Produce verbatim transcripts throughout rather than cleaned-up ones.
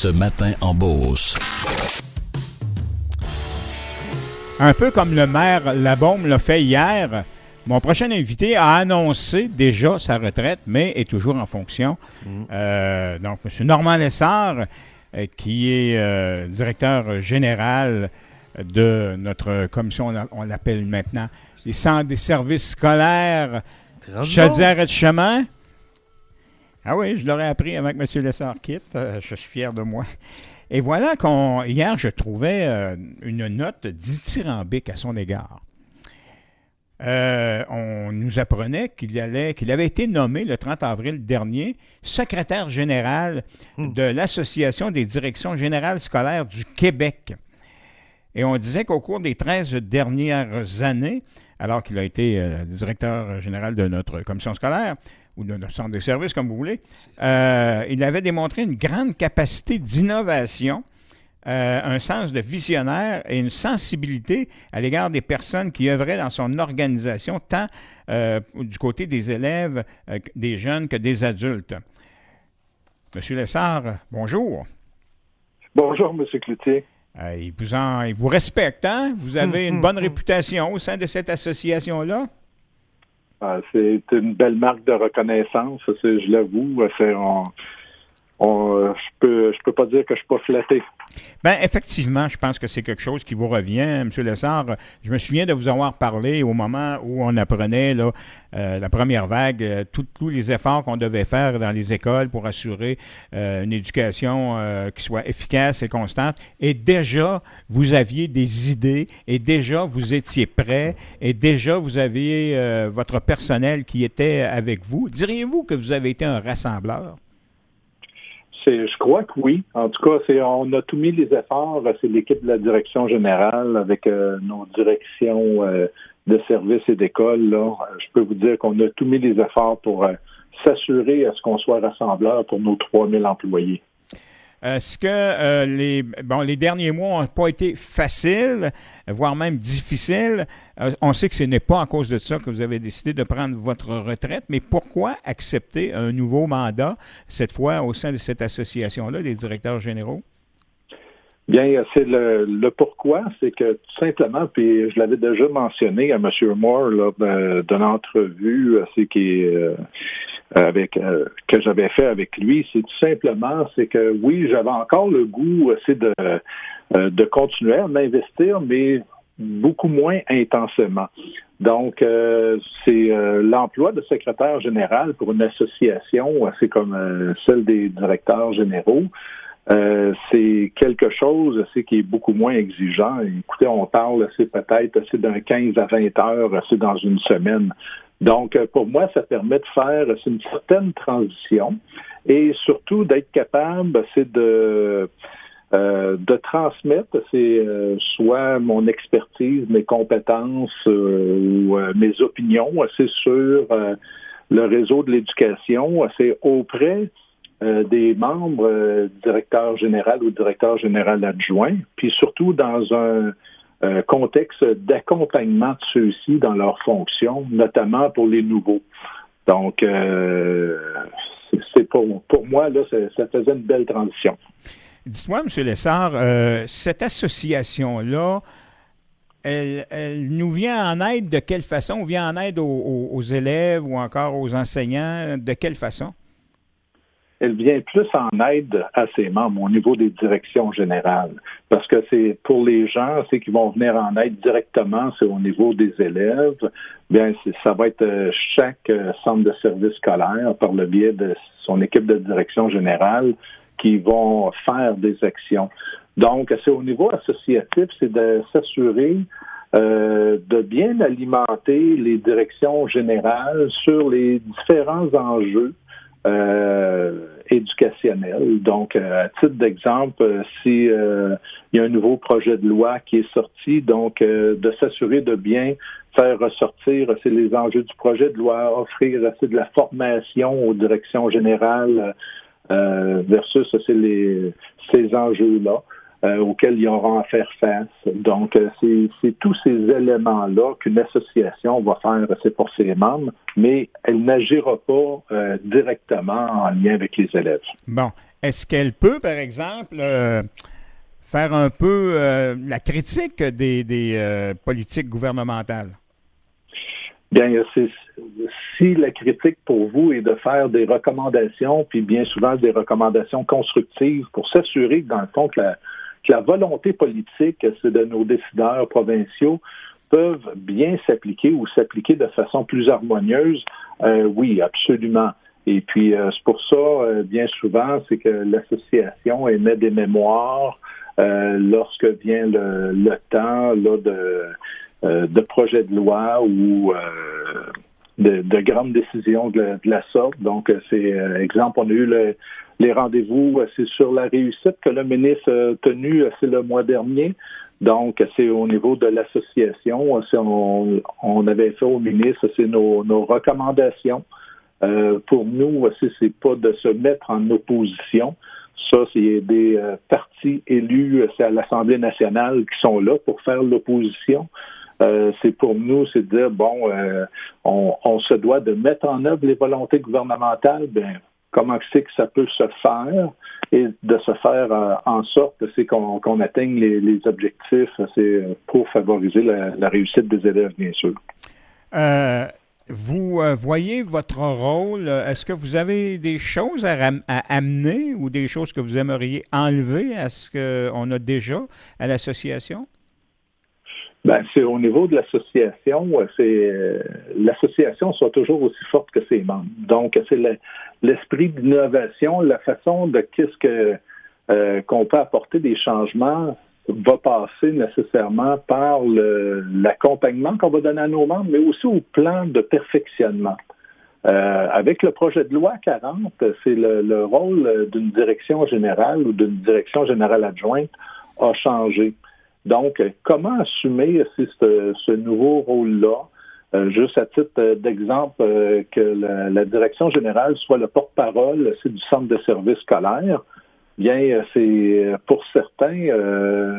Ce matin en Beauce. Un peu comme le maire Labaume l'a fait hier, mon prochain invité a annoncé déjà sa retraite, mais est toujours en fonction. Mmh. Euh, donc, M. Normand Lessard, euh, qui est euh, directeur général de notre commission, on l'appelle maintenant les centres des services scolaires Chaudière et de Chemin. Ah oui, je l'aurais appris avec M. Lessard quitte. Euh, je suis fier de moi. Et voilà qu'on hier, je trouvais euh, une note dithyrambique à son égard. Euh, on nous apprenait qu'il allait, qu'il avait été nommé le trente avril dernier secrétaire général mmh. de l'Association des directions générales scolaires du Québec. Et on disait qu'au cours des treize dernières années, alors qu'il a été euh, directeur général de notre commission scolaire, ou de notre centre des services, comme vous voulez, euh, il avait démontré une grande capacité d'innovation, euh, un sens de visionnaire et une sensibilité à l'égard des personnes qui œuvraient dans son organisation, tant euh, du côté des élèves, euh, des jeunes que des adultes. Monsieur Lessard, bonjour. Bonjour, M. Cloutier. Euh, il, vous en, il vous respecte, hein? Vous avez une bonne réputation au sein de cette association-là? Ah, c'est une belle marque de reconnaissance, c'est, je l'avoue. C'est, on, on, je peux, je peux pas dire que je suis pas flatté. Bien, effectivement, je pense que c'est quelque chose qui vous revient, M. Lessard. Je me souviens de vous avoir parlé au moment où on apprenait là, euh, la première vague, euh, tous les efforts qu'on devait faire dans les écoles pour assurer euh, une éducation euh, qui soit efficace et constante. Et déjà, vous aviez des idées et déjà, vous étiez prêts et déjà, vous aviez euh, votre personnel qui était avec vous. Diriez-vous que vous avez été un rassembleur? C'est, je crois que oui. En tout cas, c'est, on a tout mis les efforts. C'est l'équipe de la direction générale avec euh, nos directions euh, de services et d'école. Là. Je peux vous dire qu'on a tout mis les efforts pour euh, s'assurer à ce qu'on soit rassembleur pour nos trois mille employés. Est-ce que euh, les, bon, les derniers mois n'ont pas été faciles, voire même difficiles? Euh, on sait que ce n'est pas à cause de ça que vous avez décidé de prendre votre retraite, mais pourquoi accepter un nouveau mandat, cette fois au sein de cette association-là, des directeurs généraux? Bien, c'est le, le pourquoi, c'est que tout simplement, puis je l'avais déjà mentionné à M. Moore là, de, de l'entrevue, c'est qui est... Euh, avec euh, que j'avais fait avec lui, c'est tout simplement, c'est que oui, j'avais encore le goût, c'est de euh, de continuer à m'investir, mais beaucoup moins intensément. Donc, euh, c'est euh, l'emploi de secrétaire général pour une association, c'est comme euh, celle des directeurs généraux. Euh, c'est quelque chose c'est qui est beaucoup moins exigeant. Écoutez, on parle, c'est peut-être c'est d'un quinze à vingt heures, c'est dans une semaine. Donc, pour moi, ça permet de faire c'est une certaine transition et surtout d'être capable, c'est de euh, de transmettre, c'est euh, soit mon expertise, mes compétences euh, ou euh, mes opinions, c'est sur euh, le réseau de l'éducation, c'est auprès euh, des membres euh, directeur général ou directeur général adjoint, puis surtout dans un Euh, contexte d'accompagnement de ceux-ci dans leurs fonctions, notamment pour les nouveaux. Donc, euh, c'est, c'est pour, pour moi, là, c'est, ça faisait une belle transition. Dites-moi, M. Lessard, euh, cette association-là, elle, elle nous vient en aide de quelle façon? On vient en aide aux, aux, aux élèves ou encore aux enseignants? De quelle façon? Elle vient plus en aide à ses membres au niveau des directions générales. Parce que c'est pour les gens, c'est qui vont venir en aide directement, c'est au niveau des élèves. Bien, c'est, ça va être chaque centre de service scolaire par le biais de son équipe de direction générale qui vont faire des actions. Donc, c'est au niveau associatif, c'est de s'assurer euh, de bien alimenter les directions générales sur les différents enjeux Euh, éducationnel. Donc, euh, à titre d'exemple, euh, si euh, il y a un nouveau projet de loi qui est sorti, donc euh, de s'assurer de bien faire ressortir euh, c'est les enjeux du projet de loi, offrir euh, c'est de la formation aux directions générales euh, versus euh, c'est les ces enjeux-là. Euh, auxquels ils auront à faire face. Donc, euh, c'est, c'est tous ces éléments-là qu'une association va faire, c'est pour ses membres, mais elle n'agira pas euh, directement en lien avec les élèves. Bon. est-ce qu'elle peut, par exemple, euh, faire un peu euh, la critique des, des euh, politiques gouvernementales? Bien, c'est, si la critique pour vous est de faire des recommandations, puis bien souvent des recommandations constructives pour s'assurer que, dans le fond, que la, que la volonté politique c'est de nos décideurs provinciaux peuvent bien s'appliquer ou s'appliquer de façon plus harmonieuse, euh, oui, absolument. Et puis, euh, c'est pour ça, euh, bien souvent, c'est que l'association émet des mémoires euh, lorsque vient le, le temps là, de, euh, de projets de loi ou euh, de, de grandes décisions de la, de la sorte. Donc, c'est euh, exemple, on a eu le, les rendez-vous, c'est sur la réussite que le ministre a tenu, c'est le mois dernier. Donc, c'est au niveau de l'association. On, on avait fait au ministre, c'est nos, nos recommandations. Euh, pour nous, c'est, c'est pas de se mettre en opposition. Ça, c'est des euh, partis élus, c'est à l'Assemblée nationale qui sont là pour faire l'opposition. Euh, c'est pour nous, c'est de dire, bon, euh, on, on se doit de mettre en œuvre les volontés gouvernementales. Bien, comment c'est que ça peut se faire et de se faire euh, en sorte c'est qu'on, qu'on atteigne les, les objectifs, c'est pour favoriser la, la réussite des élèves, bien sûr. Euh, vous euh, voyez votre rôle, est-ce que vous avez des choses à, ram- à amener ou des choses que vous aimeriez enlever à ce qu'on a déjà à l'association? Ben, c'est au niveau de l'association, c'est euh, l'association soit toujours aussi forte que ses membres. Donc, c'est le, l'esprit d'innovation, la façon de qu'est-ce que euh, qu'on peut apporter des changements va passer nécessairement par le, l'accompagnement qu'on va donner à nos membres, mais aussi au plan de perfectionnement. Euh, avec le projet de loi quarante, c'est le, le rôle d'une direction générale ou d'une direction générale adjointe a changé. Donc, comment assumer c'est, ce, ce nouveau rôle-là? Euh, juste à titre d'exemple, euh, que la, la direction générale soit le porte-parole, c'est du centre de services scolaire. Bien, c'est pour certains euh,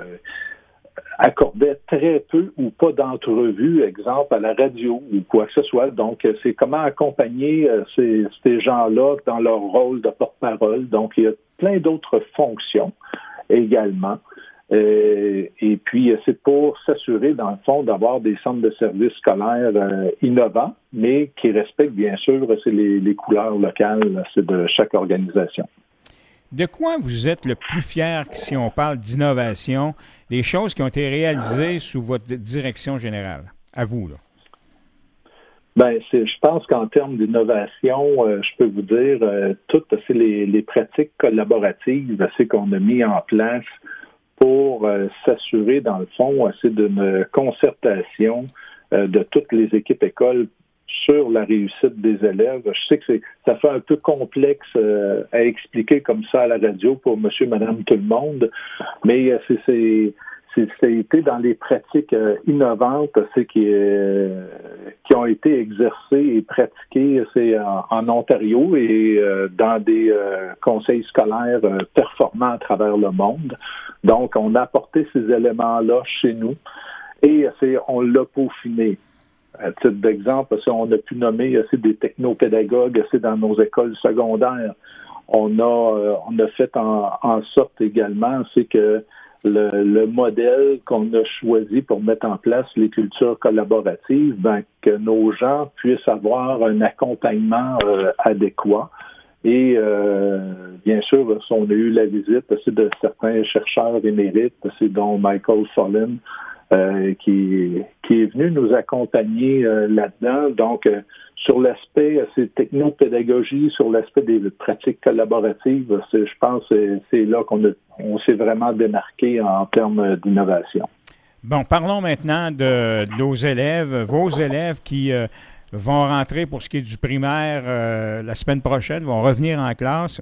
accordait très peu ou pas d'entrevues, exemple à la radio ou quoi que ce soit. Donc, c'est comment accompagner euh, ces, ces gens-là dans leur rôle de porte-parole. Donc, il y a plein d'autres fonctions également. Euh, et puis, c'est pour s'assurer, dans le fond, d'avoir des centres de services scolaires euh, innovants, mais qui respectent, bien sûr, c'est les, les couleurs locales c'est de chaque organisation. De quoi vous êtes le plus fier si on parle d'innovation, des choses qui ont été réalisées sous votre direction générale? À vous, là. Bien, c'est, je pense qu'en termes d'innovation, euh, je peux vous dire, euh, toutes c'est les, les pratiques collaboratives c'est qu'on a mis en place pour euh, s'assurer, dans le fond, c'est d'une concertation euh, de toutes les équipes écoles sur la réussite des élèves. Je sais que c'est, ça fait un peu complexe euh, à expliquer comme ça à la radio pour monsieur, madame, tout le monde, mais euh, c'est, c'est, c'est, ça a été dans les pratiques euh, innovantes c'est, qui, euh, qui ont été exercées et pratiquées c'est, en, en Ontario et euh, dans des euh, conseils scolaires euh, performants à travers le monde. Donc, on a apporté ces éléments-là chez nous et c'est, on l'a peaufiné. À titre d'exemple, on a pu nommer c'est, des technopédagogues c'est, dans nos écoles secondaires. On a, on a fait en, en sorte également c'est que le, le modèle qu'on a choisi pour mettre en place les cultures collaboratives, ben, que nos gens puissent avoir un accompagnement euh, adéquat. Et euh, bien sûr, on a eu la visite c'est, de certains chercheurs émérites, c'est dont Michael Solin, euh, qui, qui est venu nous accompagner euh, là-dedans. Donc, euh, sur l'aspect euh, c'est technopédagogie, sur l'aspect des pratiques collaboratives, c'est, je pense que c'est, c'est là qu'on a, on s'est vraiment démarqué en termes d'innovation. Bon, parlons maintenant de, de nos élèves, vos élèves qui euh, vont rentrer pour ce qui est du primaire euh, la semaine prochaine, vont revenir en classe.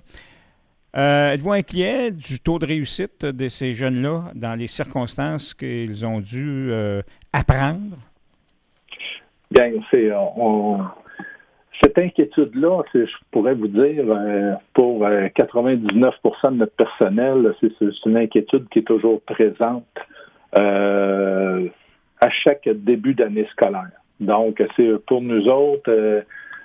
Euh, êtes-vous inquiet du taux de réussite de ces jeunes-là dans les circonstances qu'ils ont dû euh, apprendre? Bien, c'est, on, cette inquiétude-là, c'est, je pourrais vous dire, euh, pour euh, quatre-vingt-dix-neuf pour cent de notre personnel, c'est, c'est une inquiétude qui est toujours présente euh, à chaque début d'année scolaire. Donc, c'est pour nous autres, euh,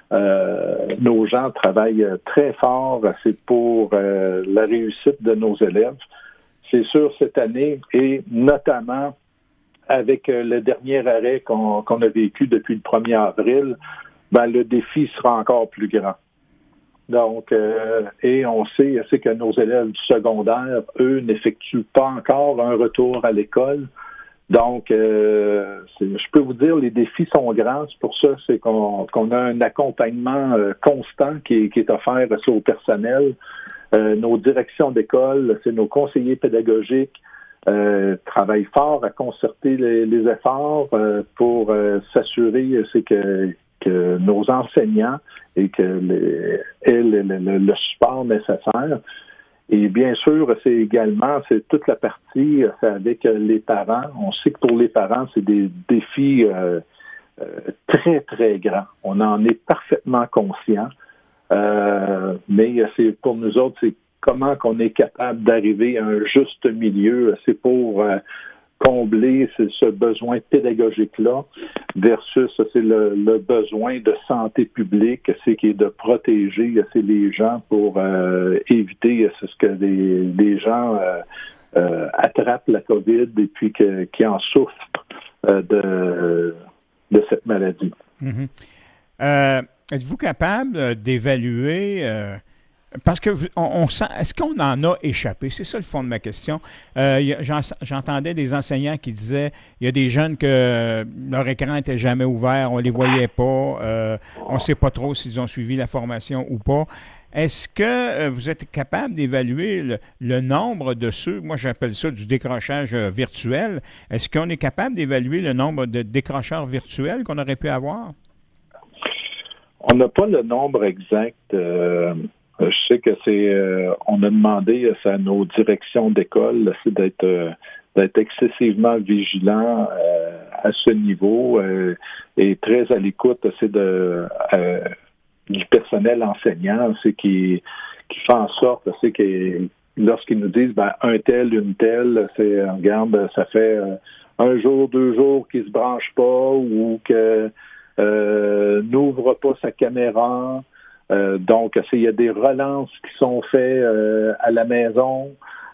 Euh, nos gens travaillent très fort, c'est pour euh, la réussite de nos élèves. C'est sûr, cette année, et notamment avec euh, le dernier arrêt qu'on, qu'on a vécu depuis le premier avril, ben, le défi sera encore plus grand. Donc, euh, et on sait, c'est que nos élèves du secondaire, eux, n'effectuent pas encore un retour à l'école. Donc, euh, c'est, je peux vous dire, les défis sont grands. C'est pour ça c'est qu'on, qu'on a un accompagnement euh, constant qui est, qui est offert euh, au personnel. Euh, nos directions d'école, c'est nos conseillers pédagogiques, euh, travaillent fort à concerter les, les efforts euh, pour euh, s'assurer c'est que, que nos enseignants et que les, aient le, le, le support nécessaire. Et bien sûr, c'est également, c'est toute la partie c'est avec les parents. On sait que pour les parents, c'est des défis euh, euh, très, très grands. On en est parfaitement conscient. Euh, mais c'est pour nous autres, c'est comment qu'on est capable d'arriver à un juste milieu. C'est pour euh, combler ce, ce besoin pédagogique-là versus c'est le, le besoin de santé publique, c'est qui est de protéger c'est les gens pour euh, éviter c'est ce que des, des gens euh, euh, attrapent la COVID et puis que, qui en souffrent euh, de, de cette maladie. Mm-hmm. Euh, êtes-vous capable d'évaluer euh, parce que on, on sent, est-ce qu'on en a échappé? C'est ça le fond de ma question. Euh, y a, j'en, j'entendais des enseignants qui disaient il y a des jeunes que leur écran n'était jamais ouvert, on les voyait pas, euh, on ne sait pas trop s'ils ont suivi la formation ou pas. Est-ce que vous êtes capable d'évaluer le, le nombre de ceux, moi j'appelle ça du décrochage virtuel, est-ce qu'on est capable d'évaluer le nombre de décrocheurs virtuels qu'on aurait pu avoir? On n'a pas le nombre exact. Euh, je sais que c'est. Euh, on a demandé à nos directions d'école c'est d'être euh, d'être excessivement vigilant euh, à ce niveau euh, et très à l'écoute. C'est de euh, du personnel enseignant, c'est qui qui fait en sorte, c'est que lorsqu'ils nous disent ben un tel, une telle, c'est regarde, ça fait euh, un jour, deux jours qu'ils se branchent pas ou que Euh, n'ouvre pas sa caméra. Euh, donc, il y a des relances qui sont faites euh, à la maison.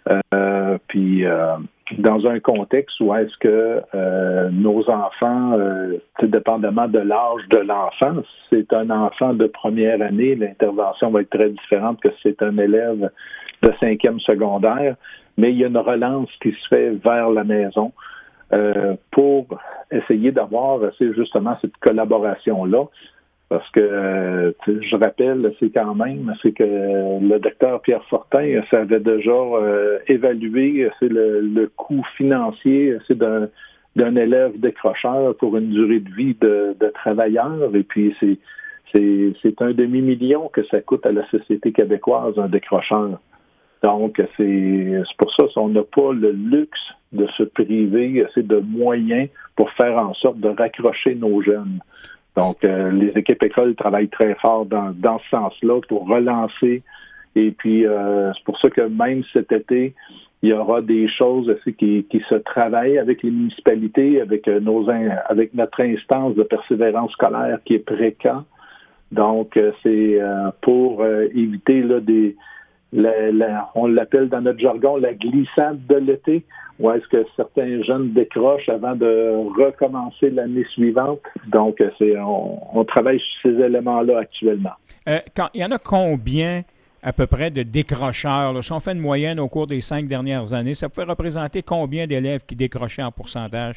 Euh, puis, euh, dans un contexte où est-ce que euh, nos enfants, euh, dépendamment de l'âge de l'enfant, si c'est un enfant de première année, l'intervention va être très différente que si c'est un élève de cinquième secondaire, mais il y a une relance qui se fait vers la maison. Euh, pour essayer d'avoir c'est justement cette collaboration-là. Parce que, euh, je rappelle, c'est quand même, c'est que le docteur Pierre Fortin, ça avait déjà euh, évalué c'est le, le coût financier c'est d'un, d'un élève décrocheur pour une durée de vie de, de travailleur. Et puis, c'est, c'est, c'est un demi-million que ça coûte à la société québécoise, un décrocheur. Donc, c'est, c'est pour ça qu'on n'a pas le luxe de se priver c'est de moyens pour faire en sorte de raccrocher nos jeunes. Donc, euh, les équipes écoles travaillent très fort dans, dans ce sens-là pour relancer. Et puis, euh, c'est pour ça que même cet été, il y aura des choses aussi qui, qui se travaillent avec les municipalités, avec, nos, avec notre instance de persévérance scolaire qui est Préca. Donc, c'est euh, pour euh, éviter là, des... La, la, on l'appelle dans notre jargon la glissade de l'été, où est-ce que certains jeunes décrochent avant de recommencer l'année suivante. Donc, c'est, on, on travaille sur ces éléments-là actuellement. Euh, quand, il y en a combien à peu près de décrocheurs? Là? Si on fait une moyenne au cours des cinq dernières années, ça pouvait représenter combien d'élèves qui décrochaient en pourcentage?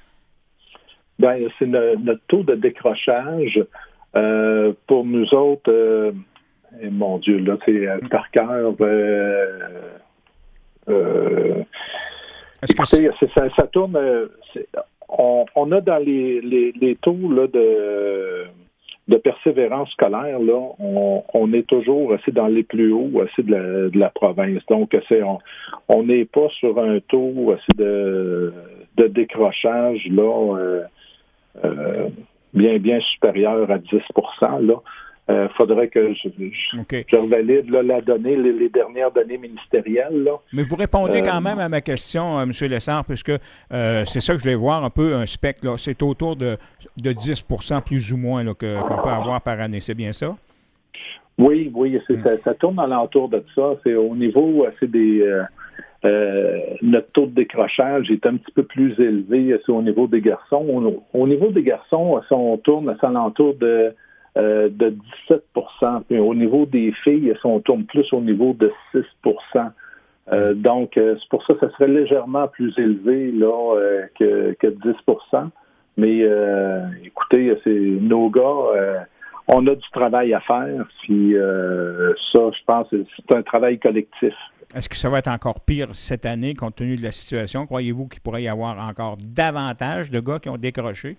Bien, c'est le, notre taux de décrochage. Euh, pour nous autres... Euh, Et mon Dieu, là, c'est euh, par cœur. Euh, euh, écoutez, c'est, ça, ça tourne. C'est, on, on a dans les, les, les taux là, de, de persévérance scolaire, là, on, on est toujours assez dans les plus hauts assez de, la, de la province. Donc, c'est, on n'est pas sur un taux assez de, de décrochage là, euh, euh, bien, bien supérieur à dix pour cent. Là. euh, faudrait que je, je, okay. je revalide là, la donnée, les, les dernières données ministérielles. Là. Mais vous répondez euh, quand même à ma question, euh, M. Lessard, puisque euh, c'est ça que je voulais voir un peu, un spectre. Là. C'est autour de, de dix pour cent plus ou moins là, que, qu'on peut avoir par année. C'est bien ça? Oui, oui, c'est, mm. ça, ça tourne alentour de ça. C'est au niveau, c'est des... Euh, Euh, notre taux de décrochage est un petit peu plus élevé c'est au niveau des garçons. Au, au niveau des garçons, on tourne à l'entour de, euh, de dix-sept pour cent. Puis au niveau des filles, on tourne plus au niveau de six pour cent. Euh, donc, euh, c'est pour ça que ça serait légèrement plus élevé là, euh, que, que dix pour cent. Mais euh, écoutez, c'est nos gars, euh, on a du travail à faire. Puis euh, ça, je pense, c'est un travail collectif. Est-ce que ça va être encore pire cette année, compte tenu de la situation? Croyez-vous qu'il pourrait y avoir encore davantage de gars qui ont décroché?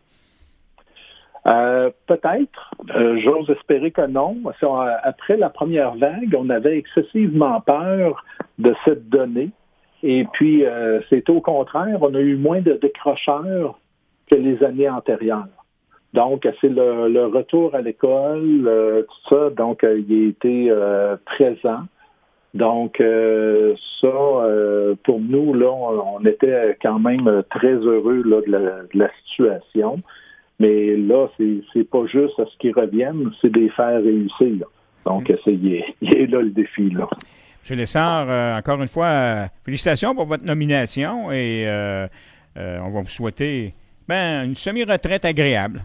Euh, peut-être. Euh, j'ose espérer que non. Après la première vague, on avait excessivement peur de cette donnée. Et puis, euh, c'est au contraire, on a eu moins de décrocheurs que les années antérieures. Donc, c'est le, le retour à l'école, euh, tout ça. Donc, euh, il a été euh, présent. Donc, euh, ça, euh, pour nous, là, on, on était quand même très heureux là, de, la, de la situation. Mais là, c'est, c'est pas juste à ce qu'ils reviennent, c'est de les faire réussir. Donc, c'est, il, est, il est là le défi, là. M. Lessard, euh, encore une fois, euh, félicitations pour votre nomination et euh, euh, on va vous souhaiter ben, une semi-retraite agréable.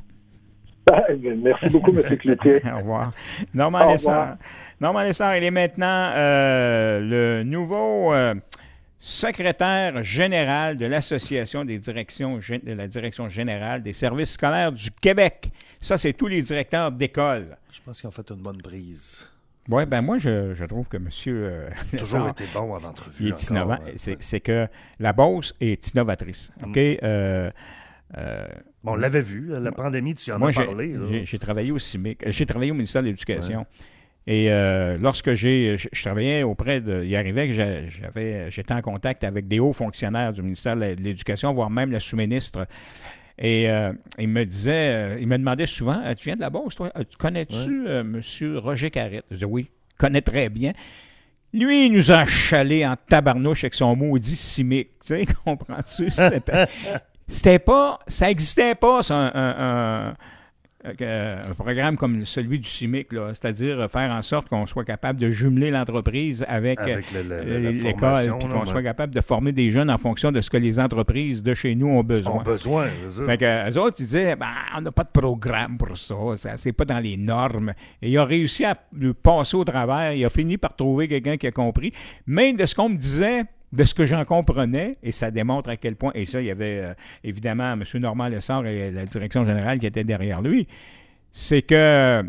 Merci beaucoup, M. Cloutier. Au revoir. Normand Lessard. Normand Lessard, il est maintenant euh, le nouveau euh, secrétaire général de l'Association des directions de la Direction générale des services scolaires du Québec. Ça, c'est tous les directeurs d'école. Je pense qu'ils ont fait une bonne brise. Oui, ben moi, je, je trouve que M. Euh, toujours été bon en entrevue. Il est encore, innovant. Ouais. C'est, c'est que la Beauce est innovatrice. OK? Mm. Euh, euh, bon, on l'avait vu, la pandémie, tu en moi, as j'ai, parlé. Là. J'ai, j'ai travaillé au C I M I C, j'ai travaillé au ministère de l'Éducation. Ouais. Et euh, lorsque j'ai, je, je travaillais auprès de, il arrivait que j'avais, j'étais en contact avec des hauts fonctionnaires du ministère de l'Éducation, voire même la sous-ministre. Et euh, il me disait, euh, il me demandait souvent, ah, tu viens de la Beauce, toi? Tu connais-tu ouais. euh, M. Roger Carrette? Je disais, oui, je connais très bien. Lui, il nous a chalé en tabarnouche avec son maudit C I M I C. Tu sais, comprends-tu? C'était, c'était pas, ça n'existait pas, ça, un, un, un, un programme comme celui du C I M I C, là, c'est-à-dire faire en sorte qu'on soit capable de jumeler l'entreprise avec, avec le, le, l'école, puis qu'on là, soit ouais. capable de former des jeunes en fonction de ce que les entreprises de chez nous ont besoin. Ont besoin, c'est ça. Fait que, eux autres, ils disaient, ben, on n'a pas de programme pour ça, ça, c'est pas dans les normes. Et il a réussi à le passer au travers, il a fini par trouver quelqu'un qui a compris. Mais de ce qu'on me disait, de ce que j'en comprenais, et ça démontre à quel point, et ça, il y avait euh, évidemment M. Normand Lessard et la direction générale qui étaient derrière lui, c'est que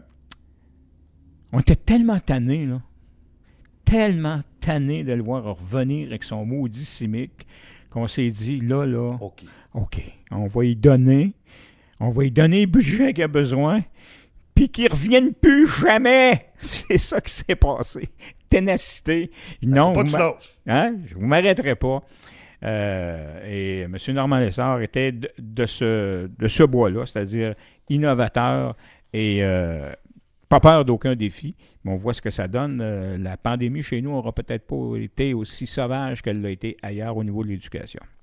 on était tellement tannés, là, tellement tannés de le voir revenir avec son maudit C I M I C, qu'on s'est dit, là, là, OK, OK, on va y donner, on va y donner le budget qu'il a besoin, puis qu'il ne revienne plus jamais. C'est ça qui s'est passé. Ténacité. Non, pas vous hein? Je ne vous m'arrêterai pas. Euh, et M. Normand Lessard était de, de, ce, de ce bois-là, c'est-à-dire innovateur et euh, pas peur d'aucun défi. Mais on voit ce que ça donne. Euh, la pandémie chez nous n'aura peut-être pas été aussi sauvage qu'elle l'a été ailleurs au niveau de l'éducation.